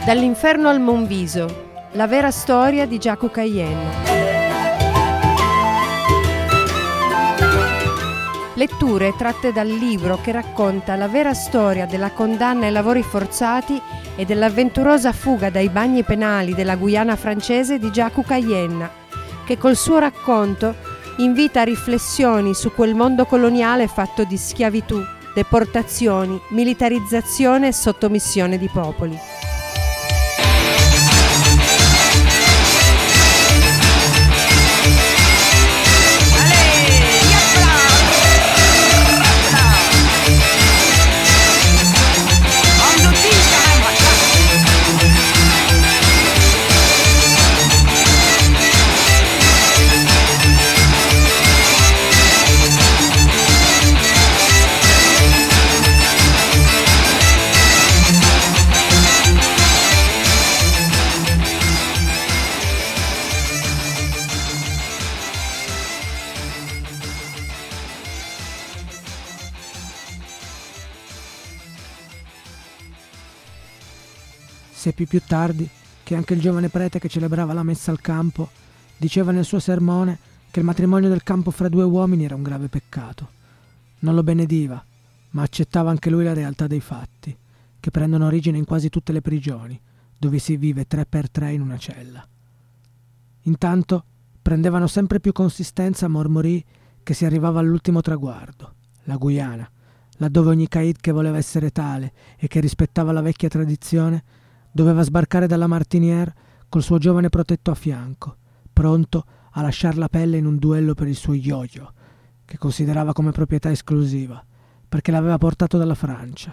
Dall'inferno al Monviso, la vera storia di Giacu Cayenne. Letture tratte dal libro che racconta la vera storia della condanna ai lavori forzati e dell'avventurosa fuga dai bagni penali della Guyana francese di Giacu Cayenne, che col suo racconto invita a riflessioni su quel mondo coloniale fatto di schiavitù, deportazioni, militarizzazione e sottomissione di popoli. Seppi più tardi che anche il giovane prete che celebrava la messa al campo diceva nel suo sermone che il matrimonio del campo fra due uomini era un grave peccato. Non lo benediva, ma accettava anche lui la realtà dei fatti, che prendono origine in quasi tutte le prigioni, dove si vive 3 per 3 in una cella. Intanto prendevano sempre più consistenza mormori che si arrivava all'ultimo traguardo, la Guyana, laddove ogni caid che voleva essere tale e che rispettava la vecchia tradizione doveva sbarcare dalla Martinière col suo giovane protetto a fianco, pronto a lasciar la pelle in un duello per il suo yo-yo, che considerava come proprietà esclusiva, perché l'aveva portato dalla Francia.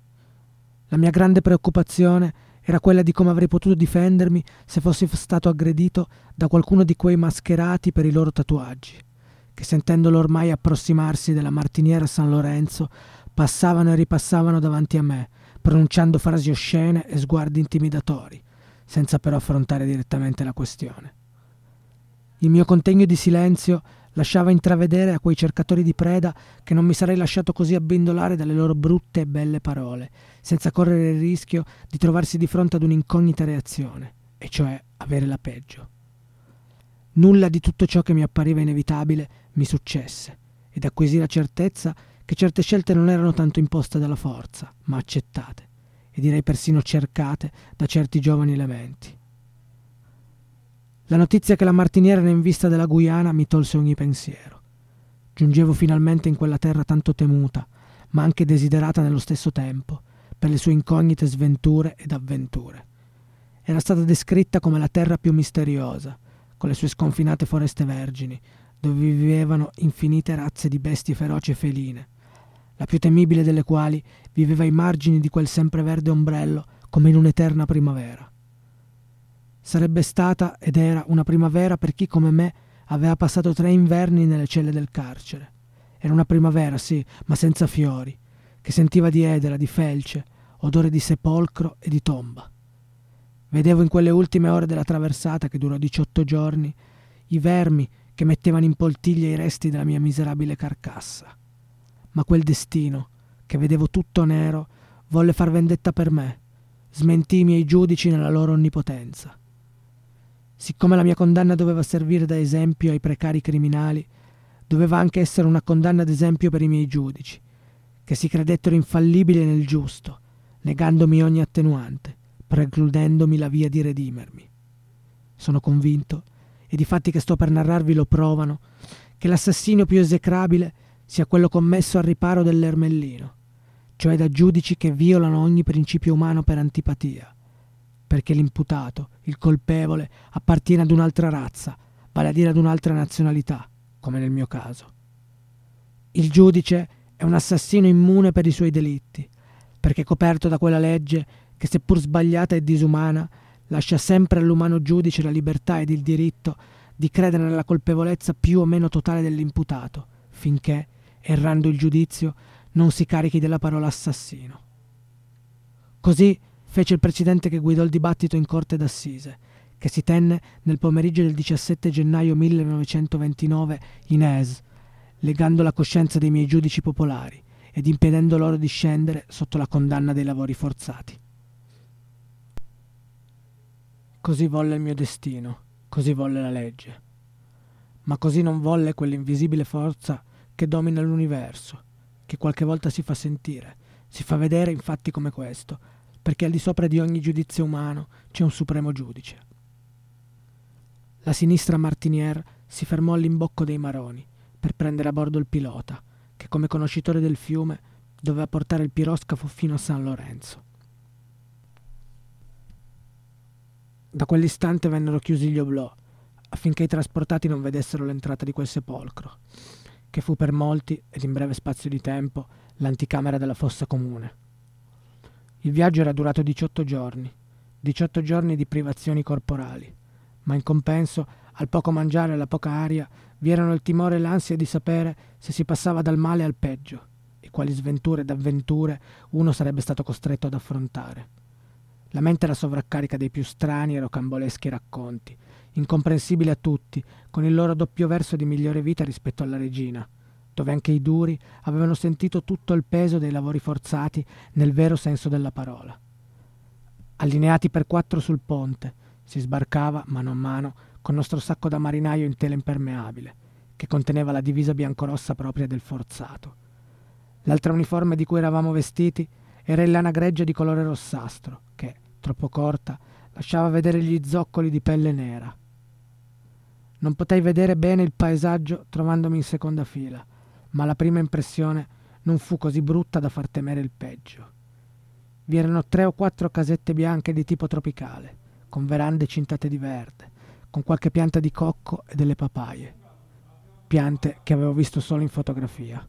La mia grande preoccupazione era quella di come avrei potuto difendermi se fossi stato aggredito da qualcuno di quei mascherati per i loro tatuaggi, che sentendolo ormai approssimarsi della Martinière a San Lorenzo passavano e ripassavano davanti a me, pronunciando frasi oscene e sguardi intimidatori, senza però affrontare direttamente la questione. Il mio contegno di silenzio lasciava intravedere a quei cercatori di preda che non mi sarei lasciato così abbindolare dalle loro brutte e belle parole, senza correre il rischio di trovarsi di fronte ad un'incognita reazione, e cioè avere la peggio. Nulla di tutto ciò che mi appariva inevitabile mi successe, ed acquisì la certezza che certe scelte non erano tanto imposte dalla forza, ma accettate, e direi persino cercate da certi giovani elementi. La notizia che la Martinière era in vista della Guyana mi tolse ogni pensiero. Giungevo finalmente in quella terra tanto temuta, ma anche desiderata nello stesso tempo, per le sue incognite sventure ed avventure. Era stata descritta come la terra più misteriosa, con le sue sconfinate foreste vergini, dove vivevano infinite razze di bestie feroci e feline, la più temibile delle quali viveva ai margini di quel sempreverde ombrello come in un'eterna primavera. Sarebbe stata ed era una primavera per chi come me aveva passato 3 inverni nelle celle del carcere. Era una primavera, sì, ma senza fiori, che sentiva di edera, di felce, odore di sepolcro e di tomba. Vedevo in quelle ultime ore della traversata, che durò 18 giorni, i vermi che mettevano in poltiglia i resti della mia miserabile carcassa. Ma quel destino, che vedevo tutto nero, volle far vendetta per me, smentì i miei giudici nella loro onnipotenza. Siccome la mia condanna doveva servire da esempio ai precari criminali, doveva anche essere una condanna d'esempio per i miei giudici, che si credettero infallibili nel giusto, negandomi ogni attenuante, precludendomi la via di redimermi. Sono convinto, ed i fatti che sto per narrarvi lo provano, che l'assassinio più esecrabile sia quello commesso al riparo dell'Ermellino, cioè da giudici che violano ogni principio umano per antipatia, perché l'imputato, il colpevole, appartiene ad un'altra razza, vale a dire ad un'altra nazionalità, come nel mio caso. Il giudice è un assassino immune per i suoi delitti, perché coperto da quella legge che, seppur sbagliata e disumana, lascia sempre all'umano giudice la libertà ed il diritto di credere nella colpevolezza più o meno totale dell'imputato, finché, errando il giudizio, non si carichi della parola assassino. Così fece il precedente che guidò il dibattito in corte d'assise, che si tenne nel pomeriggio del 17 gennaio 1929 in Aise, legando la coscienza dei miei giudici popolari ed impedendo loro di scendere sotto la condanna dei lavori forzati. Così volle il mio destino, così volle la legge. Ma così non volle quell'invisibile forza che domina l'universo, che qualche volta si fa sentire, si fa vedere in fatti come questo, perché al di sopra di ogni giudizio umano c'è un supremo giudice. La sinistra Martinière si fermò all'imbocco dei Maroni per prendere a bordo il pilota, che come conoscitore del fiume doveva portare il piroscafo fino a San Lorenzo. Da quell'istante vennero chiusi gli oblò, affinché i trasportati non vedessero l'entrata di quel sepolcro, che fu per molti, ed in breve spazio di tempo, l'anticamera della fossa comune. Il viaggio era durato 18 giorni di privazioni corporali, ma in compenso, al poco mangiare e alla poca aria, vi erano il timore e l'ansia di sapere se si passava dal male al peggio, e quali sventure ed avventure uno sarebbe stato costretto ad affrontare. La mente era sovraccarica dei più strani e rocamboleschi racconti, incomprensibili a tutti, con il loro doppio verso di migliore vita rispetto alla regina, dove anche i duri avevano sentito tutto il peso dei lavori forzati nel vero senso della parola. Allineati per 4 sul ponte, si sbarcava mano a mano col nostro sacco da marinaio in tela impermeabile, che conteneva la divisa biancorossa propria del forzato. L'altra uniforme di cui eravamo vestiti era in lana greggia di colore rossastro, che, troppo corta, lasciava vedere gli zoccoli di pelle nera. Non potei vedere bene il paesaggio trovandomi in seconda fila, ma la prima impressione non fu così brutta da far temere il peggio. Vi erano 3 o 4 casette bianche di tipo tropicale, con verande cintate di verde, con qualche pianta di cocco e delle papaie, piante che avevo visto solo in fotografia.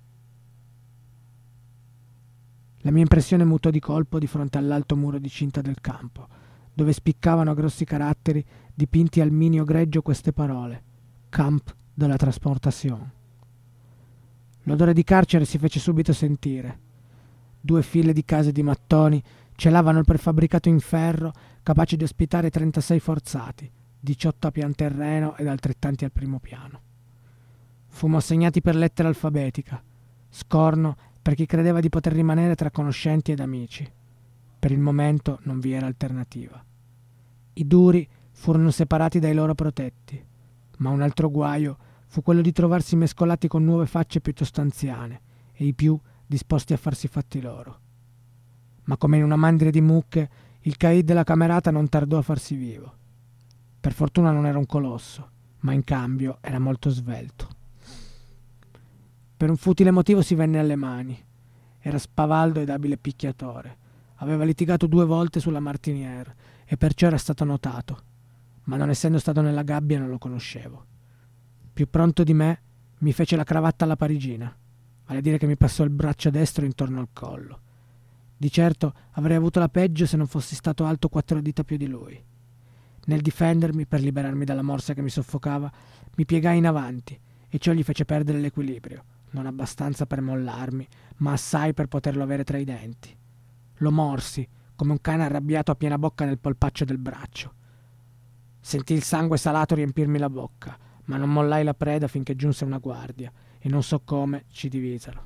La mia impressione mutò di colpo di fronte all'alto muro di cinta del campo, dove spiccavano a grossi caratteri dipinti al minio greggio queste parole: Camp de la Transportation. L'odore di carcere si fece subito sentire. 2 file di case di mattoni celavano il prefabbricato in ferro capace di ospitare 36 forzati, 18 a pian terreno ed altrettanti al primo piano. Fummo assegnati per lettera alfabetica, scorno per chi credeva di poter rimanere tra conoscenti ed amici. Per il momento non vi era alternativa. I duri furono separati dai loro protetti, ma un altro guaio fu quello di trovarsi mescolati con nuove facce piuttosto anziane e i più disposti a farsi fatti loro. Ma come in una mandria di mucche, il caid della camerata non tardò a farsi vivo. Per fortuna non era un colosso, ma in cambio era molto svelto. Per un futile motivo si venne alle mani. Era spavaldo ed abile picchiatore. Aveva litigato 2 volte sulla Martinière e perciò era stato notato, ma non essendo stato nella gabbia non lo conoscevo. Più pronto di me mi fece la cravatta alla parigina, vale a dire che mi passò il braccio destro intorno al collo. Di certo avrei avuto la peggio se non fossi stato alto 4 dita più di lui. Nel difendermi, per liberarmi dalla morsa che mi soffocava, mi piegai in avanti e ciò gli fece perdere l'equilibrio, non abbastanza per mollarmi, ma assai per poterlo avere tra i denti. Lo morsi, come un cane arrabbiato a piena bocca nel polpaccio del braccio. Sentii il sangue salato riempirmi la bocca, ma non mollai la preda finché giunse una guardia, e non so come ci divisero.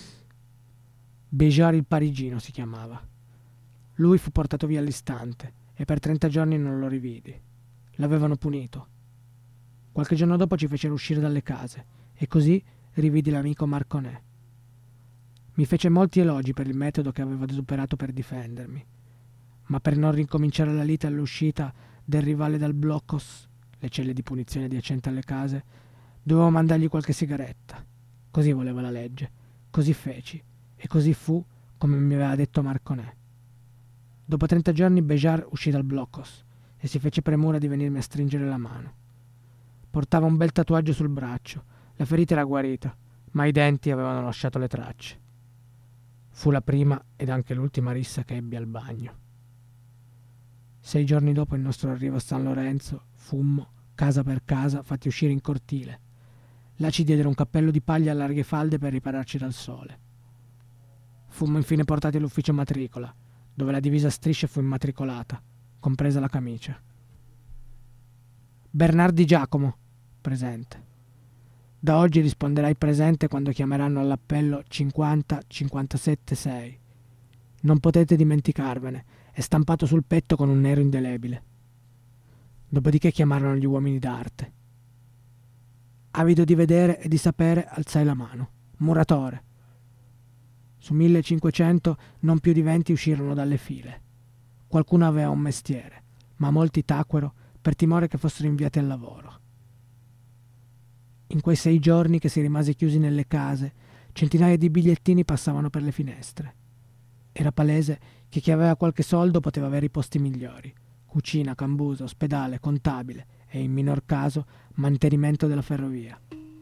Béjar il Parigino si chiamava. Lui fu portato via all'istante, e per 30 giorni non lo rividi. L'avevano punito. Qualche giorno dopo ci fecero uscire dalle case, e così rividi l'amico Marconnet. Mi fece molti elogi per il metodo che avevo adoperato per difendermi, ma per non ricominciare la lite all'uscita del rivale dal Blockhaus, le celle di punizione adiacenti alle case, dovevo mandargli qualche sigaretta. Così voleva la legge, così feci, e così fu come mi aveva detto Marconnet. Dopo 30 giorni Béjar uscì dal Blockhaus e si fece premura di venirmi a stringere la mano. Portava un bel tatuaggio sul braccio, la ferita era guarita, ma i denti avevano lasciato le tracce. Fu la prima ed anche l'ultima rissa che ebbi al bagno. 6 giorni dopo il nostro arrivo a San Lorenzo, fummo, casa per casa, fatti uscire in cortile. Là ci diedero un cappello di paglia a larghe falde per ripararci dal sole. Fummo infine portati all'ufficio matricola, dove la divisa a strisce fu immatricolata, compresa la camicia. Bernard Di Giacomo, presente. Da oggi risponderai presente quando chiameranno all'appello 50 57 6. Non potete dimenticarvene, è stampato sul petto con un nero indelebile. Dopodiché chiamarono gli uomini d'arte. Avido di vedere e di sapere, alzai la mano. Muratore. Su 1500 non più di 20 uscirono dalle file. Qualcuno aveva un mestiere, ma molti tacquero per timore che fossero inviati al lavoro. In quei 6 giorni che si rimase chiusi nelle case, centinaia di bigliettini passavano per le finestre. Era palese che chi aveva qualche soldo poteva avere i posti migliori: cucina, cambusa, ospedale, contabile e, in minor caso, mantenimento della ferrovia.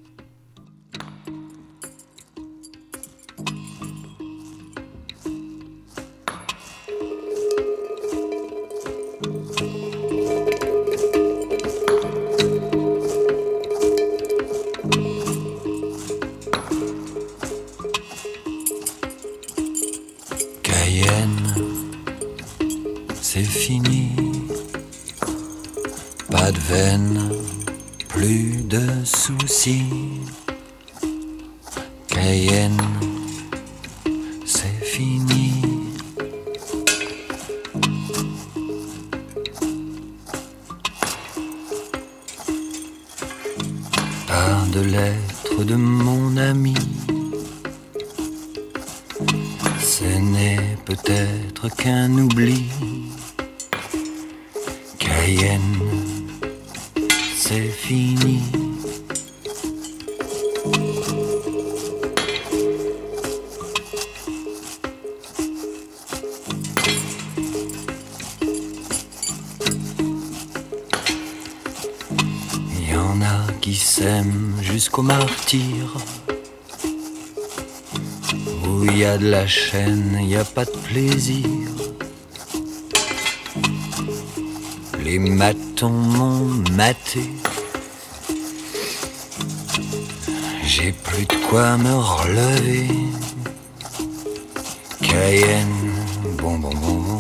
C'est fini, pas de veine, plus de soucis. Cayenne, c'est fini. Pas de lettres de mon ami. Ce n'est peut-être qu'un oubli. Cayenne, c'est fini. Il y en a qui s'aiment jusqu'au martyr. Où il y a de la chaîne, il n'y a pas de plaisir. Les matons m'ont maté. J'ai plus de quoi me relever. Cayenne, bon bon bon bon.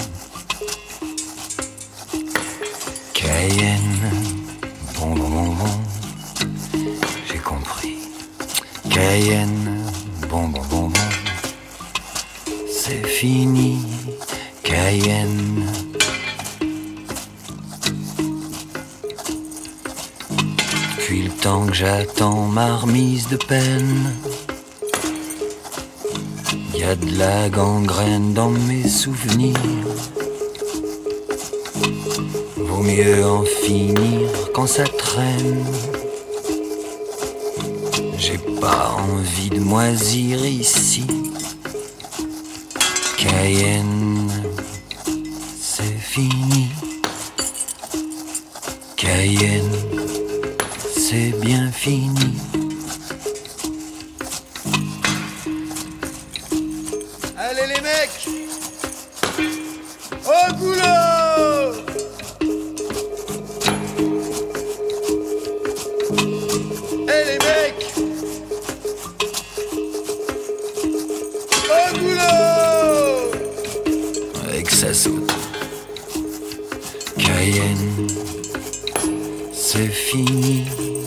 Cayenne, bon bon bon bon. J'ai compris. Cayenne, bon bon bon bon. C'est fini. Cayenne. Depuis le temps que j'attends ma remise de peine, y a de la gangrène dans mes souvenirs. Vaut mieux en finir quand ça traîne. J'ai pas envie de moisir ici. Cayenne, c'est fini. Cayenne, c'est bien fini. Allez les mecs, au boulot! Eh les mecs, au boulot! Avec sa saute. Cayenne, c'est fini.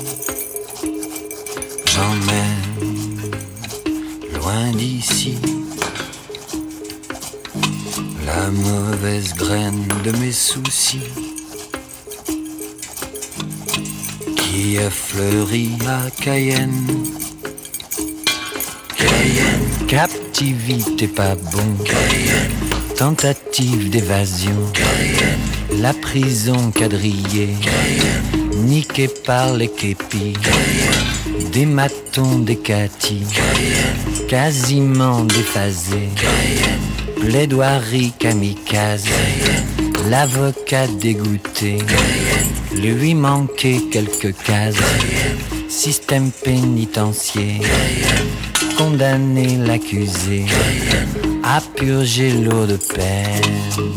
J'emmène loin d'ici la mauvaise graine de mes soucis qui a fleuri à Cayenne. Cayenne, captivité pas bon. Cayenne, tentative d'évasion. Cayenne, la prison quadrillée. Cayenne, niquée par les képis. Cayenne, des matons, des catis. Cayenne, quasiment déphasés. Cayenne, plaidoirie kamikaze. Cayenne, l'avocat dégoûté. Cayenne, lui manquait quelques cases. Cayenne, système pénitentiaire. Cayenne, condamner l'accusé. Cayenne, à purger lourde peine.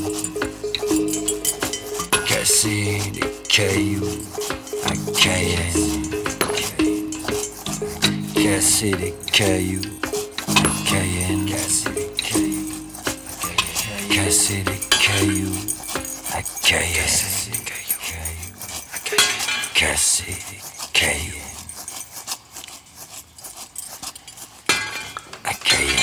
Casser des cailloux à Cayenne. Casser des cailloux à Cayenne. Casser des cailloux à Cayenne. Casser des cailloux à Cayenne.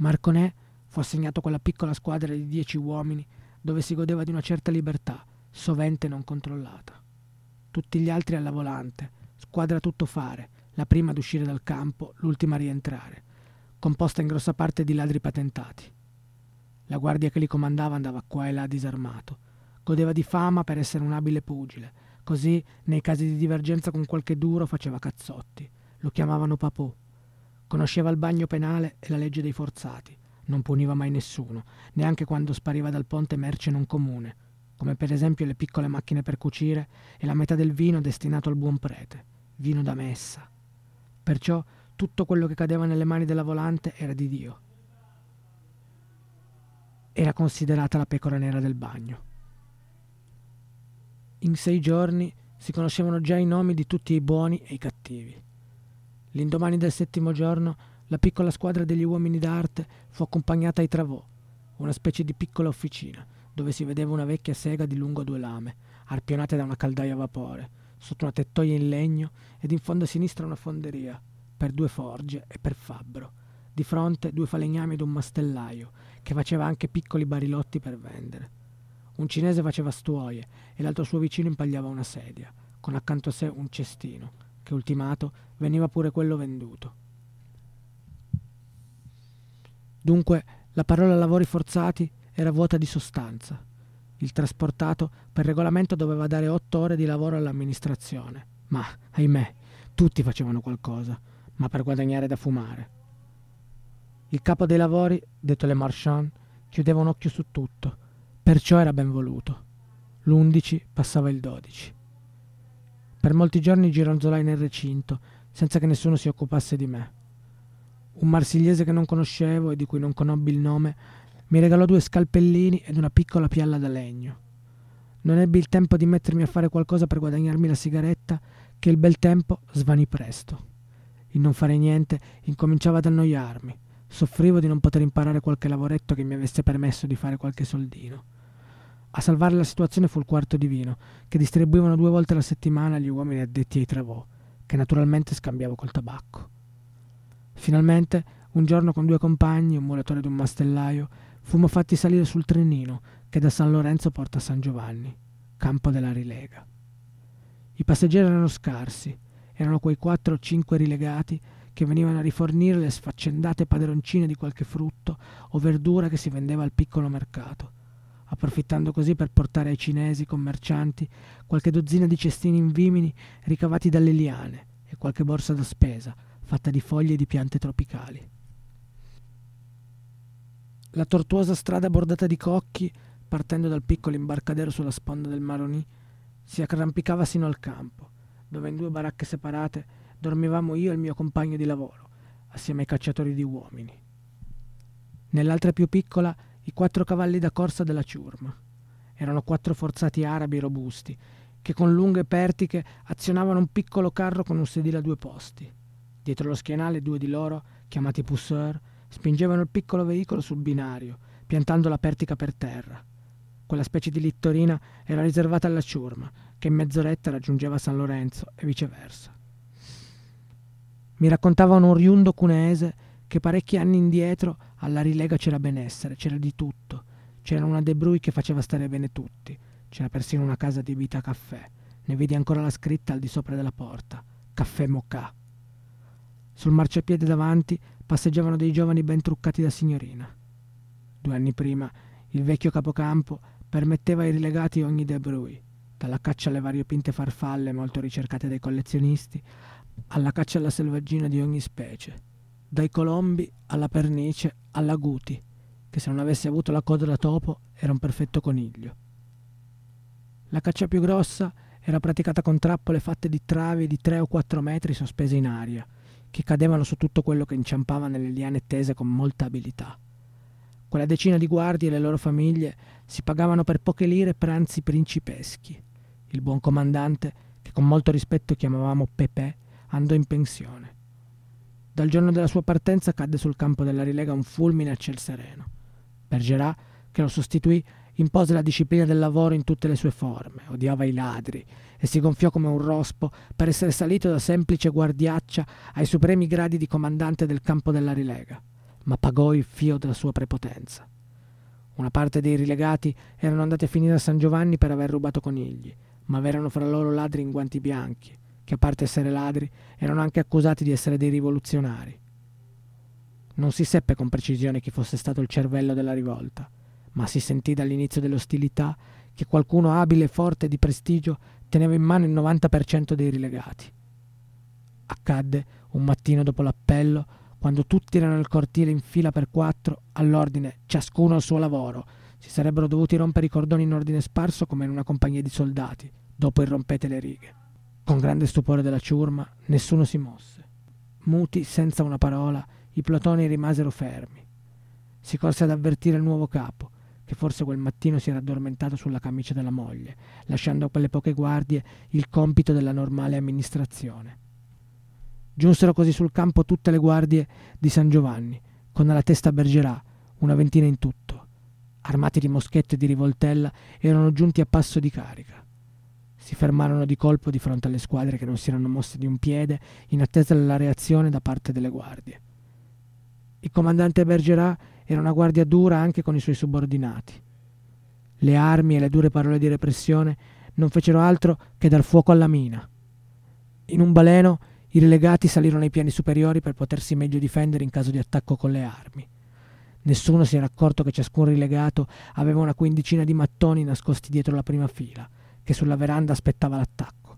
Marconè fu assegnato a quella piccola squadra di 10 uomini dove si godeva di una certa libertà, sovente non controllata. Tutti gli altri alla volante, squadra a tuttofare, la prima ad uscire dal campo, l'ultima a rientrare, composta in grossa parte di ladri patentati. La guardia che li comandava andava qua e là disarmato, godeva di fama per essere un abile pugile, così nei casi di divergenza con qualche duro faceva cazzotti, lo chiamavano papù. Conosceva il bagno penale e la legge dei forzati, non puniva mai nessuno, neanche quando spariva dal ponte merce non comune, come per esempio le piccole macchine per cucire e la metà del vino destinato al buon prete, vino da messa. Perciò tutto quello che cadeva nelle mani della volante era di Dio. Era considerata la pecora nera del bagno. In 6 giorni si conoscevano già i nomi di tutti i buoni e i cattivi. L'indomani del 7° giorno la piccola squadra degli uomini d'arte fu accompagnata ai travò, una specie di piccola officina, dove si vedeva una vecchia sega di lungo 2 lame, arpionate da una caldaia a vapore, sotto una tettoia in legno ed in fondo a sinistra una fonderia, per 2 forge e per fabbro. Di fronte 2 falegnami ed un mastellaio, che faceva anche piccoli barilotti per vendere. Un cinese faceva stuoie e l'altro suo vicino impagliava una sedia, con accanto a sé un cestino, che ultimato veniva pure quello venduto. Dunque la parola lavori forzati era vuota di sostanza. Il trasportato per regolamento doveva dare 8 ore di lavoro all'amministrazione, ma, ahimè, tutti facevano qualcosa, ma per guadagnare da fumare. Il capo dei lavori, detto Le Marchand, chiudeva un occhio su tutto, perciò era ben voluto. L'11 passava il 12. Per molti giorni gironzolai nel recinto, senza che nessuno si occupasse di me. Un marsigliese che non conoscevo e di cui non conobbi il nome mi regalò 2 scalpellini ed una piccola pialla da legno. Non ebbi il tempo di mettermi a fare qualcosa per guadagnarmi la sigaretta, che il bel tempo svanì presto. Il non fare niente incominciava ad annoiarmi. Soffrivo di non poter imparare qualche lavoretto che mi avesse permesso di fare qualche soldino. A salvare la situazione fu il quarto di vino, che distribuivano 2 volte alla settimana agli uomini addetti ai travò, che naturalmente scambiavo col tabacco. Finalmente, un giorno con 2 compagni, un muratore ed un mastellaio, fummo fatti salire sul trenino che da San Lorenzo porta a San Giovanni, campo della rilega. I passeggeri erano scarsi, erano quei 4 o 5 rilegati che venivano a rifornire le sfaccendate padroncine di qualche frutto o verdura che si vendeva al piccolo mercato, approfittando così per portare ai cinesi commercianti qualche dozzina di cestini in vimini ricavati dalle liane e qualche borsa da spesa fatta di foglie di piante tropicali. La tortuosa strada bordata di cocchi, partendo dal piccolo imbarcadero sulla sponda del Maroni, si arrampicava sino al campo, dove in 2 baracche separate dormivamo io e il mio compagno di lavoro, assieme ai cacciatori di uomini. Nell'altra più piccola i 4 cavalli da corsa della ciurma. Erano 4 forzati arabi robusti, che con lunghe pertiche azionavano un piccolo carro con un sedile a 2 posti. Dietro lo schienale 2 di loro, chiamati pousseur, spingevano il piccolo veicolo sul binario, piantando la pertica per terra. Quella specie di littorina era riservata alla ciurma, che in mezz'oretta raggiungeva San Lorenzo e viceversa. Mi raccontava un oriundo cuneese che parecchi anni indietro alla rilega c'era benessere, c'era di tutto. C'era una De Bruy che faceva stare bene tutti, c'era persino una casa adibita a caffè. Ne vedi ancora la scritta al di sopra della porta: Caffè Moka. Sul marciapiede davanti passeggiavano dei giovani ben truccati da signorina. 2 anni prima il vecchio capocampo permetteva ai rilegati ogni De Bruy, dalla caccia alle variopinte farfalle molto ricercate dai collezionisti, alla caccia alla selvaggina di ogni specie, dai colombi alla pernice alla guti, che se non avesse avuto la coda da topo era un perfetto coniglio. La caccia più grossa era praticata con trappole fatte di travi di 3 o 4 metri sospese in aria, che cadevano su tutto quello che inciampava nelle liane tese con molta abilità. Quella decina di guardie e le loro famiglie si pagavano per poche lire pranzi principeschi. Il buon comandante, che con molto rispetto chiamavamo Pepè, andò in pensione. Dal giorno della sua partenza cadde sul campo della rilega un fulmine a ciel sereno. Bergerac, che lo sostituì, impose la disciplina del lavoro in tutte le sue forme, odiava i ladri e si gonfiò come un rospo per essere salito da semplice guardiaccia ai supremi gradi di comandante del campo della rilega. ma pagò il fio della sua prepotenza. Una parte dei rilegati erano andati a finire a San Giovanni per aver rubato conigli, ma v'erano fra loro ladri in guanti bianchi, che a parte essere ladri erano anche accusati di essere dei rivoluzionari. Non si seppe con precisione chi fosse stato il cervello della rivolta, ma si sentì dall'inizio delle ostilità che qualcuno abile, forte e di prestigio teneva in mano il 90% dei rilegati. Accadde un mattino dopo l'appello, quando tutti erano nel cortile in fila per 4, all'ordine ciascuno al suo lavoro. Si sarebbero dovuti rompere i cordoni in ordine sparso come in una compagnia di soldati, dopo il rompete le righe. Con grande stupore della ciurma, nessuno si mosse. Muti, senza una parola, i plotoni rimasero fermi. Si corse ad avvertire il nuovo capo, che forse quel mattino si era addormentato sulla camicia della moglie, lasciando a quelle poche guardie il compito della normale amministrazione. Giunsero così sul campo tutte le guardie di San Giovanni, con alla testa Bergerà, una ventina in tutto. Armati di moschetto e di rivoltella, erano giunti a passo di carica. Si fermarono di colpo di fronte alle squadre che non si erano mosse di un piede, in attesa della reazione da parte delle guardie. Il comandante Bergerà era una guardia dura anche con i suoi subordinati. Le armi e le dure parole di repressione non fecero altro che dar fuoco alla mina. In un baleno i rilegati salirono ai piani superiori per potersi meglio difendere in caso di attacco con le armi. Nessuno si era accorto che ciascun rilegato aveva una quindicina di mattoni nascosti dietro la prima fila, che sulla veranda aspettava l'attacco.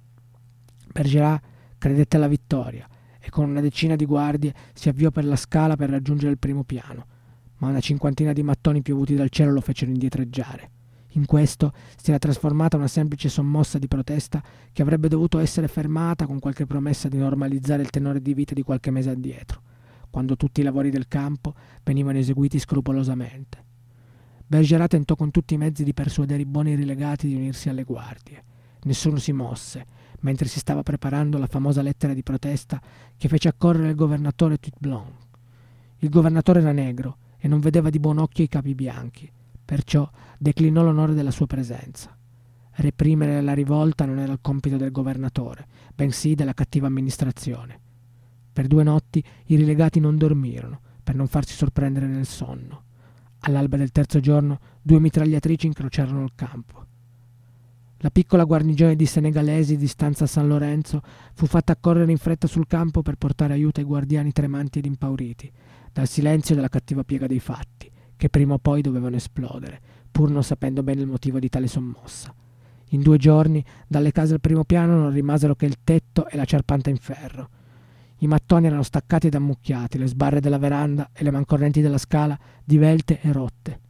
Bergerà credette alla vittoria e con una decina di guardie si avviò per la scala per raggiungere il primo piano, ma una cinquantina di mattoni piovuti dal cielo lo fecero indietreggiare. In questo si era trasformata una semplice sommossa di protesta che avrebbe dovuto essere fermata con qualche promessa di normalizzare il tenore di vita di qualche mese addietro, quando tutti i lavori del campo venivano eseguiti scrupolosamente. Bergerà tentò con tutti i mezzi di persuadere i buoni rilegati di unirsi alle guardie. Nessuno si mosse, mentre si stava preparando la famosa lettera di protesta che fece accorrere il governatore Tutblon. Il governatore era negro e non vedeva di buon occhio i capi bianchi, perciò declinò l'onore della sua presenza. Reprimere la rivolta non era il compito del governatore, bensì della cattiva amministrazione. Per 2 notti i rilegati non dormirono, per non farsi sorprendere nel sonno. All'alba del terzo giorno 2 mitragliatrici incrociarono il campo. La piccola guarnigione di senegalesi di stanza San Lorenzo fu fatta accorrere in fretta sul campo per portare aiuto ai guardiani tremanti ed impauriti, dal silenzio e dalla cattiva piega dei fatti, che prima o poi dovevano esplodere, pur non sapendo bene il motivo di tale sommossa. In 2 giorni, dalle case al primo piano non rimasero che il tetto e la ciarpanta in ferro. I mattoni erano staccati ed ammucchiati, le sbarre della veranda e le mancorrenti della scala divelte e rotte.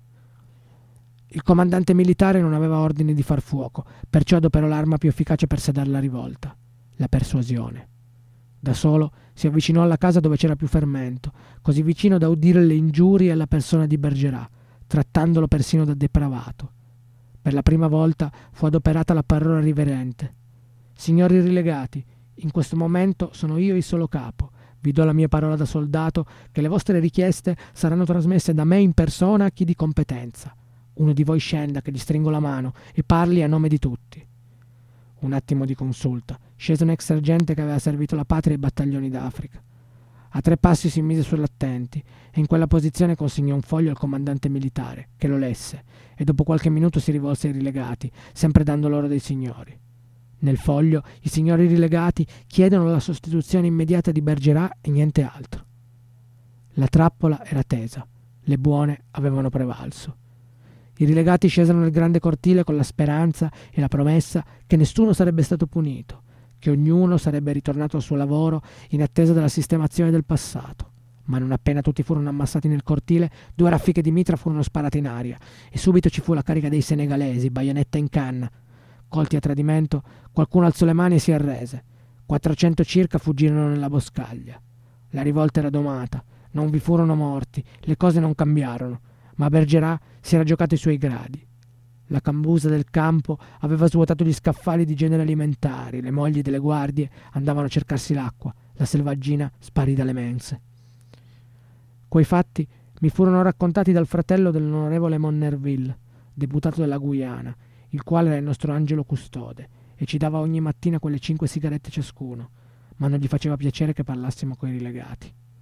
Il comandante militare non aveva ordine di far fuoco, perciò adoperò l'arma più efficace per sedare la rivolta, la persuasione. Da solo si avvicinò alla casa dove c'era più fermento, così vicino da udire le ingiurie alla persona di Bergerà, trattandolo persino da depravato. Per la prima volta fu adoperata la parola riverente. «Signori rilegati, in questo momento sono io il solo capo. Vi do la mia parola da soldato che le vostre richieste saranno trasmesse da me in persona a chi di competenza. Uno di voi scenda, che gli stringo la mano, e parli a nome di tutti». Un attimo di consulta. Scese un ex sergente che aveva servito la patria ai battaglioni d'Africa. A 3 passi si mise sull'attenti e in quella posizione consegnò un foglio al comandante militare, che lo lesse, e dopo qualche minuto si rivolse ai rilegati, sempre dando loro dei signori. Nel foglio i signori rilegati chiedono la sostituzione immediata di Bergerà e niente altro. La trappola era tesa, le buone avevano prevalso. I rilegati scesero nel grande cortile con la speranza e la promessa che nessuno sarebbe stato punito, che ognuno sarebbe ritornato al suo lavoro in attesa della sistemazione del passato. Ma non appena tutti furono ammassati nel cortile, 2 raffiche di mitra furono sparate in aria e subito ci fu la carica dei senegalesi, baionetta in canna. Colti a tradimento, qualcuno alzò le mani e si arrese. 400 circa fuggirono nella boscaglia. La rivolta era domata, non vi furono morti, le cose non cambiarono, ma Bergerà si era giocato i suoi gradi. La cambusa del campo aveva svuotato gli scaffali di generi alimentari, le mogli delle guardie andavano a cercarsi l'acqua, la selvaggina sparì dalle mense. Quei fatti mi furono raccontati dal fratello dell'onorevole Monnerville, deputato della Guyana, il quale era il nostro angelo custode e ci dava ogni mattina quelle 5 sigarette ciascuno, ma non gli faceva piacere che parlassimo coi rilegati.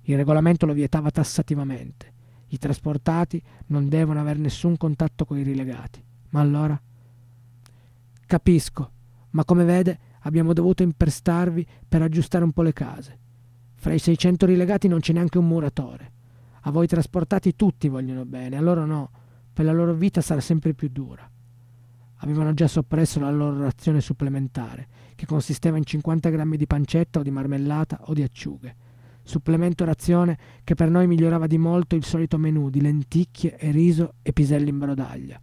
Il regolamento lo vietava tassativamente. I trasportati non devono avere nessun contatto con i rilegati. Ma allora? Capisco, ma come vede abbiamo dovuto imprestarvi per aggiustare un po' le case. Fra i 600 rilegati non c'è neanche un muratore. A voi trasportati tutti vogliono bene, a loro no. Per la loro vita sarà sempre più dura. Avevano già soppresso la loro razione supplementare, che consisteva in 50 grammi di pancetta o di marmellata o di acciughe. Supplemento razione che per noi migliorava di molto il solito menù di lenticchie e riso e piselli in brodaglia.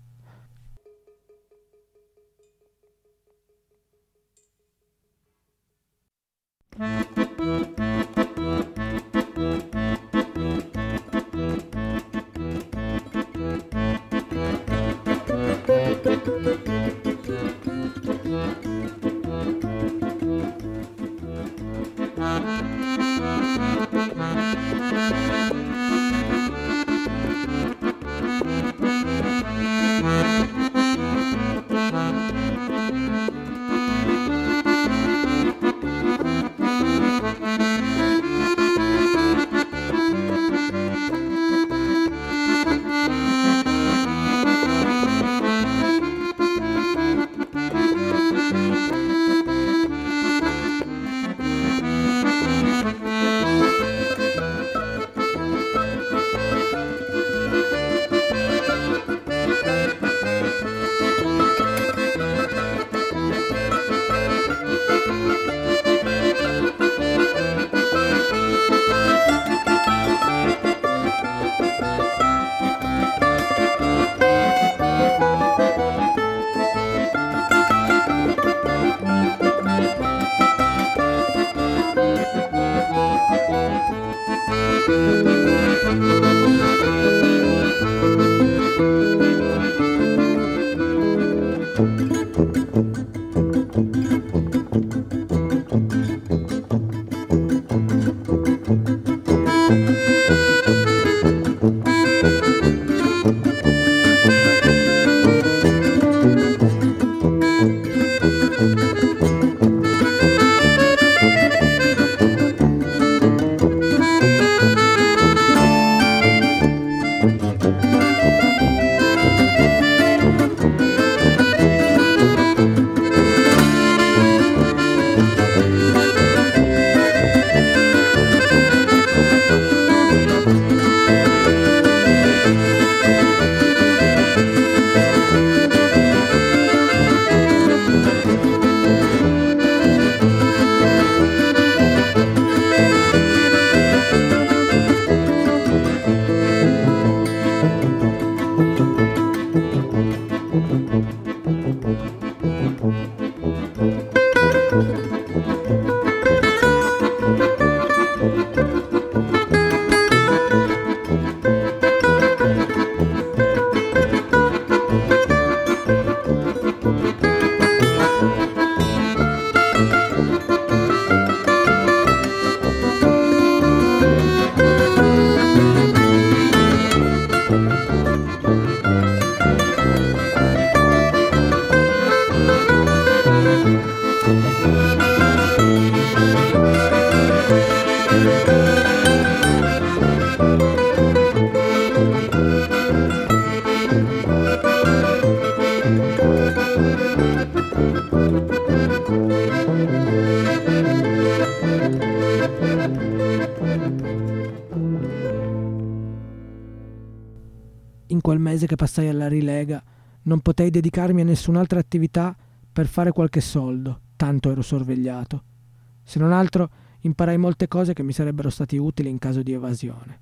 In quel mese che passai alla rilega non potei dedicarmi a nessun'altra attività per fare qualche soldo, tanto ero sorvegliato. Se non altro imparai molte cose che mi sarebbero stati utili in caso di evasione.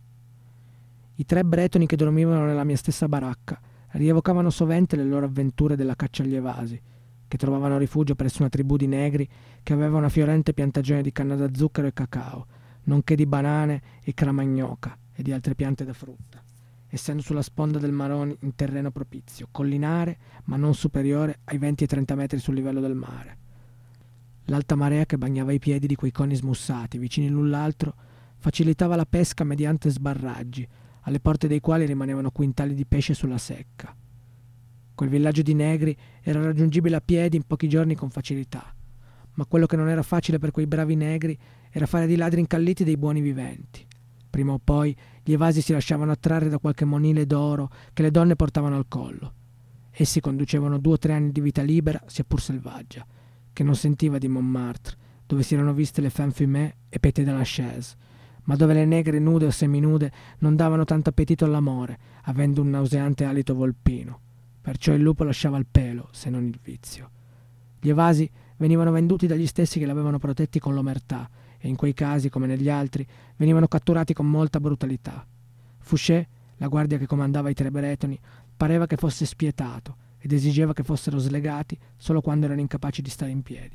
I 3 bretoni che dormivano nella mia stessa baracca rievocavano sovente le loro avventure della caccia agli evasi, che trovavano rifugio presso una tribù di negri che aveva una fiorente piantagione di canna da zucchero e cacao, nonché di banane e cramagnoca e di altre piante da frutta, essendo sulla sponda del Maroni in terreno propizio, collinare ma non superiore ai 20 e 30 metri sul livello del mare. L'alta marea che bagnava i piedi di quei coni smussati, vicini l'un l'altro, facilitava la pesca mediante sbarraggi, alle porte dei quali rimanevano quintali di pesce sulla secca. Quel villaggio di negri era raggiungibile a piedi in pochi giorni con facilità, ma quello che non era facile per quei bravi negri era fare di ladri incalliti dei buoni viventi. Prima o poi gli evasi si lasciavano attrarre da qualche monile d'oro che le donne portavano al collo. Essi conducevano 2 o 3 anni di vita libera, sia pur selvaggia, che non sentiva di Montmartre, dove si erano viste le femme fumée e Pété de la Chaise, ma dove le negre nude o seminude non davano tanto appetito all'amore, avendo un nauseante alito volpino. Perciò il lupo lasciava il pelo, se non il vizio. Gli evasi venivano venduti dagli stessi che li avevano protetti con l'omertà, e in quei casi, come negli altri, venivano catturati con molta brutalità. Fouché, la guardia che comandava i 3 bretoni, pareva che fosse spietato ed esigeva che fossero slegati solo quando erano incapaci di stare in piedi.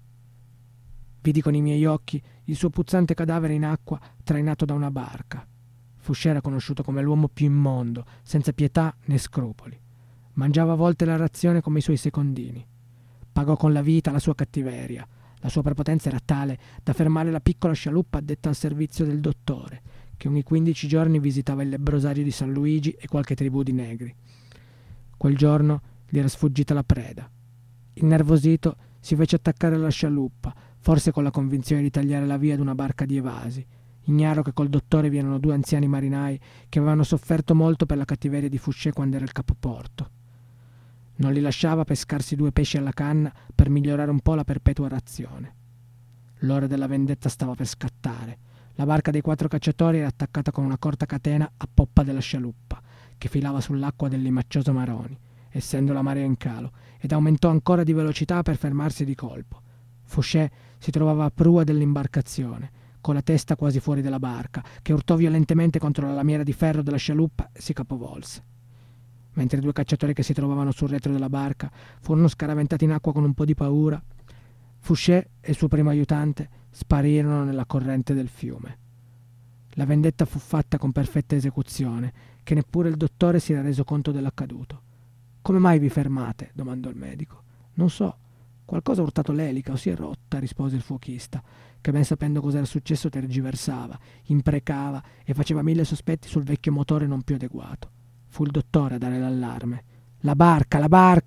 Vidi con i miei occhi il suo puzzante cadavere in acqua trainato da una barca. Fouché era conosciuto come l'uomo più immondo, senza pietà né scrupoli. Mangiava a volte la razione come i suoi secondini. Pagò con la vita la sua cattiveria. La sua prepotenza era tale da fermare la piccola scialuppa addetta al servizio del dottore, che ogni 15 giorni visitava il lebbrosario di San Luigi e qualche tribù di negri. Quel giorno gli era sfuggita la preda. Innervosito si fece attaccare alla scialuppa, forse con la convinzione di tagliare la via ad una barca di evasi. Ignaro che col dottore vi erano 2 anziani marinai che avevano sofferto molto per la cattiveria di Fouché quando era il capoporto. Non li lasciava pescarsi 2 pesci alla canna per migliorare un po' la perpetua razione. L'ora della vendetta stava per scattare. La barca dei 4 cacciatori era attaccata con una corta catena a poppa della scialuppa, che filava sull'acqua del limaccioso Maroni, essendo la marea in calo, ed aumentò ancora di velocità per fermarsi di colpo. Fouché si trovava a prua dell'imbarcazione, con la testa quasi fuori dalla barca, che urtò violentemente contro la lamiera di ferro della scialuppa e si capovolse. Mentre i 2 cacciatori che si trovavano sul retro della barca furono scaraventati in acqua con un po' di paura, Fouché e il suo primo aiutante sparirono nella corrente del fiume. La vendetta fu fatta con perfetta esecuzione, che neppure il dottore si era reso conto dell'accaduto. «Come mai vi fermate?» domandò il medico. «Non so. Qualcosa ha urtato l'elica o si è rotta», rispose il fuochista, che ben sapendo cosa era successo tergiversava, imprecava e faceva 1000 sospetti sul vecchio motore non più adeguato. Fu il dottore a dare l'allarme. La barca!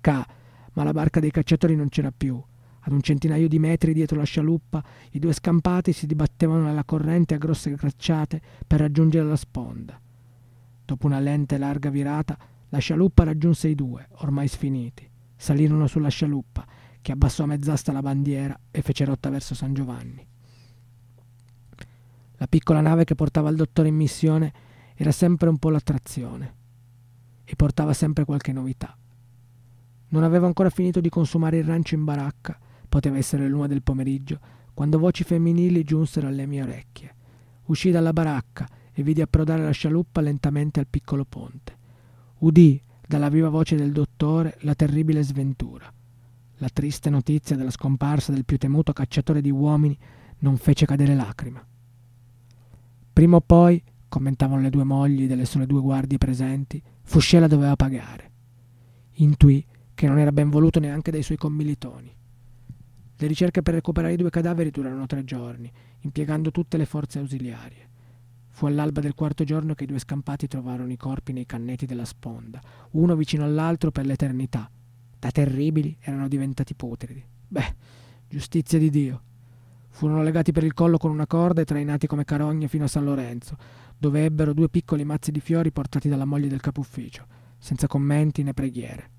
Ma la barca dei cacciatori non c'era più. Ad un centinaio di metri dietro la scialuppa, i 2 scampati si dibattevano nella corrente a grosse gracciate per raggiungere la sponda. Dopo una lenta e larga virata, la scialuppa raggiunse i 2, ormai sfiniti. Salirono sulla scialuppa, che abbassò a mezz'asta la bandiera e fece rotta verso San Giovanni. La piccola nave che portava il dottore in missione era sempre un po' l'attrazione e portava sempre qualche novità. Non avevo ancora finito di consumare il rancio in baracca, poteva essere l'1 del pomeriggio, quando voci femminili giunsero alle mie orecchie. Uscii dalla baracca e vidi approdare la scialuppa lentamente al piccolo ponte. Udii dalla viva voce del dottore la terribile sventura. La triste notizia della scomparsa del più temuto cacciatore di uomini non fece cadere lacrima. Prima o poi, commentavano le 2 mogli delle sole 2 guardie presenti, Fouché la doveva pagare. Intuì che non era ben voluto neanche dai suoi commilitoni. Le ricerche per recuperare i 2 cadaveri durarono 3 giorni, impiegando tutte le forze ausiliarie. Fu all'alba del 4° giorno che i 2 scampati trovarono i corpi nei cannetti della sponda, uno vicino all'altro per l'eternità. Da terribili erano diventati putridi. Giustizia di Dio. Furono legati per il collo con una corda e trainati come carogne fino a San Lorenzo, dove ebbero 2 piccoli mazzi di fiori portati dalla moglie del capufficio, senza commenti né preghiere.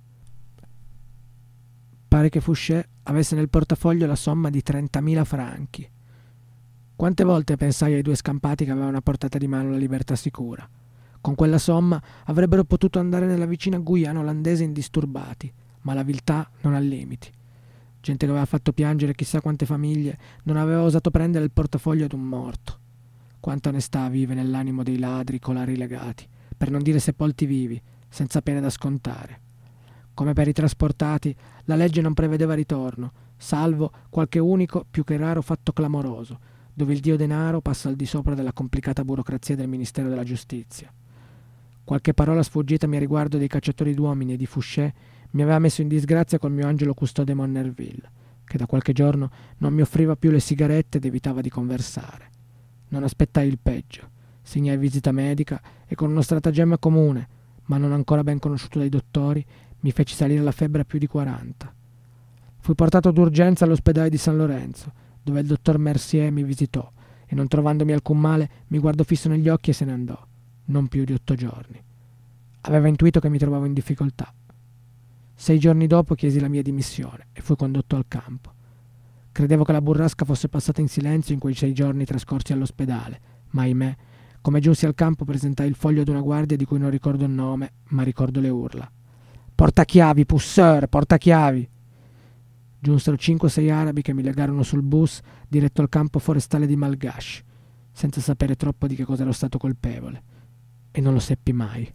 Pare che Fouché avesse nel portafoglio la somma di 30.000 franchi. Quante volte pensai ai 2 scampati che avevano a portata di mano la libertà sicura. Con quella somma avrebbero potuto andare nella vicina Guyana olandese indisturbati, ma la viltà non ha limiti. Gente che aveva fatto piangere chissà quante famiglie non aveva osato prendere il portafoglio ad un morto. Quanta onestà vive nell'animo dei ladri colari legati, per non dire sepolti vivi, senza pene da scontare. Come per i trasportati, la legge non prevedeva ritorno, salvo qualche unico, più che raro fatto clamoroso, dove il dio denaro passa al di sopra della complicata burocrazia del Ministero della Giustizia. Qualche parola sfuggita a riguardo dei cacciatori d'uomini e di Fouché mi aveva messo in disgrazia col mio angelo custode Monnerville, che da qualche giorno non mi offriva più le sigarette ed evitava di conversare. Non aspettai il peggio. Segnai visita medica e con uno stratagemma comune, ma non ancora ben conosciuto dai dottori, mi feci salire la febbre a più di 40. Fui portato d'urgenza all'ospedale di San Lorenzo, dove il dottor Mercier mi visitò e non trovandomi alcun male mi guardò fisso negli occhi e se ne andò, non più di 8 giorni. Aveva intuito che mi trovavo in difficoltà. 6 giorni dopo chiesi la mia dimissione e fui condotto al campo. Credevo che la burrasca fosse passata in silenzio in quei 6 giorni trascorsi all'ospedale, ma ahimè, come giunsi al campo presentai il foglio ad una guardia di cui non ricordo il nome, ma ricordo le urla. «Portachiavi, pousseur, portachiavi!» Giunsero 5 o 6 arabi che mi legarono sul bus diretto al campo forestale di Malgash, senza sapere troppo di che cosa ero stato colpevole. E non lo seppi mai.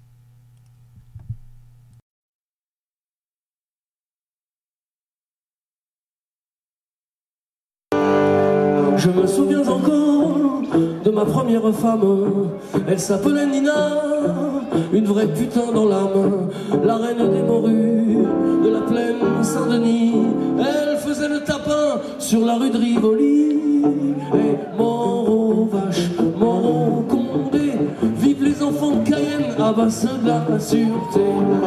Je me souviens encore de ma première femme. Elle s'appelait Nina, une vraie putain dans l'âme. La reine des morues de la plaine Saint-Denis. Elle faisait le tapin sur la rue de Rivoli. Et mort aux vaches, mort aux condés. Vive les enfants de Cayenne, à basse de la sûreté.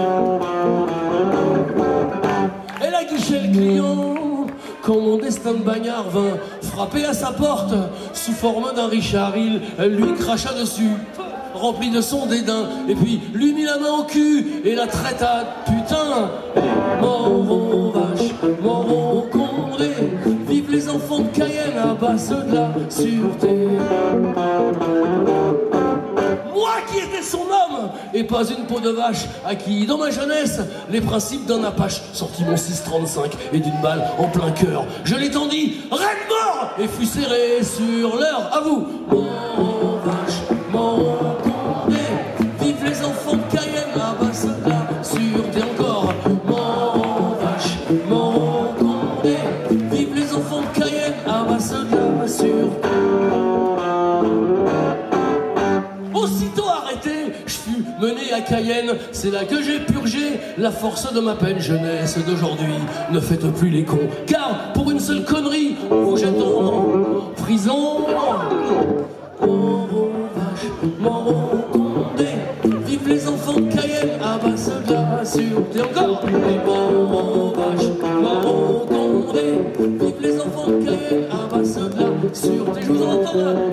Elle a guiché le client quand mon destin de bagnard vint frapper à sa porte sous forme d'un Richard Hill. Elle lui cracha dessus, rempli de son dédain, et puis lui mit la main au cul et la traita de putain. Mort aux vaches, mort aux condés, vive les enfants de Cayenne, à basse de la sûreté. Moi qui étais son homme, et pas une peau de vache, à qui, dans ma jeunesse, les principes d'un Apache sortit mon 6,35 et d'une balle en plein cœur. Je l'étendis, raide mort, et fut serré sur l'heure. À vous. Mort aux vaches, mort aux condés, vive les enfants de Cayenne, à basse de la sûreté. Encore. Mort aux vaches, mort aux condés, vive les enfants de Cayenne, à basse de la sûreté. Aussitôt arrêté, je fus mené à Cayenne. C'est là que j'ai purgé la force de ma peine. Jeunesse d'aujourd'hui, ne faites plus les cons, car pour une seule connerie, vous jette en prison. Mort aux vaches, mort aux condés, vive les enfants de Cayenne, à basse de la sûreté. Encore. Et mort aux vaches, mort aux condés, vive les enfants de Cayenne, à basse de la sûreté. Je vous en entends là.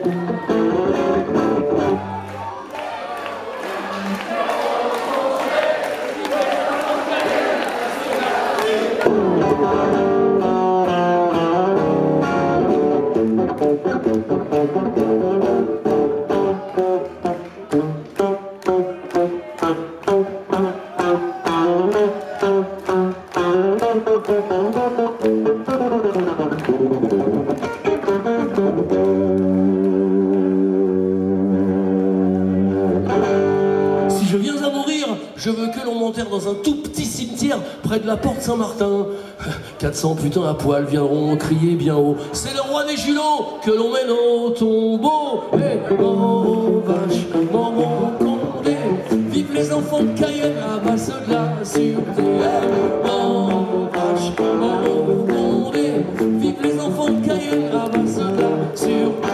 Si je viens à mourir, je veux que l'on m'enterre dans un tout petit cimetière près de la porte Saint-Martin. 400 putains à poil viendront crier bien haut. C'est le roi des julots que l'on mène au tombeau. Et mort aux vaches, mort aux condés, vive les enfants de Cayenne, à basse de la sûreté. Mort aux vaches, mort aux condés, vive les enfants de Cayenne, à basse de la sûreté.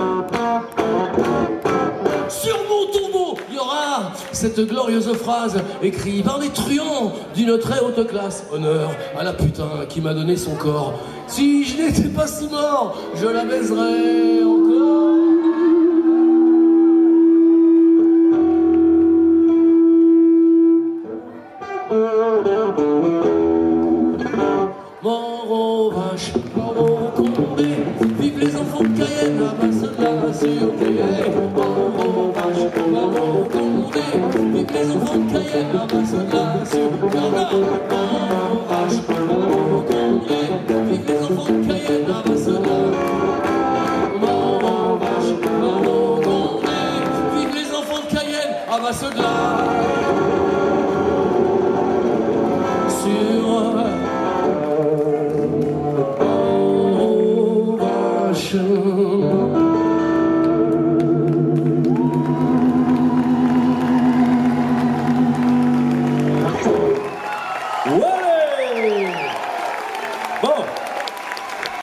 Sur mon tombeau, il y aura cette glorieuse phrase écrite par des truands d'une très haute classe. Honneur à la putain qui m'a donné son corps. Si je n'étais pas si mort, je la baiserais encore. Mort aux vaches, mort aux condés, vive les enfants de Cayenne, à basse de la sûreté. Mort aux vaches, mort aux condés, vive les enfants de Cayenne, à basse de la sûreté. Mort aux vaches, mort aux condés, vive les enfants de Cayenne, à basse de la. Mort aux vaches, mort aux condés, vive les enfants de Cayenne, à basse de la.